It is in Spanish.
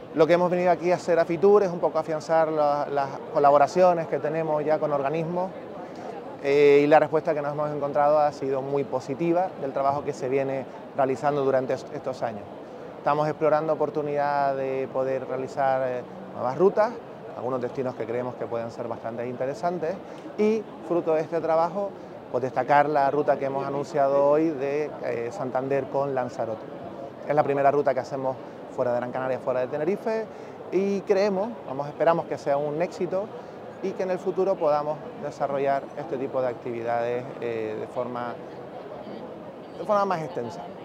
Lo que hemos venido aquí a hacer a Fitur es un poco afianzar las colaboraciones que tenemos ya con organismos y la respuesta que nos hemos encontrado ha sido muy positiva del trabajo que se viene realizando durante estos años. Estamos explorando oportunidad de poder realizar nuevas rutas, algunos destinos que creemos que pueden ser bastante interesantes y fruto de este trabajo pues destacar la ruta que hemos anunciado hoy de Santander con Lanzarote. Es la primera ruta que hacemos fuera de Gran Canaria, fuera de Tenerife y esperamos que sea un éxito y que en el futuro podamos desarrollar este tipo de actividades de forma más extensa.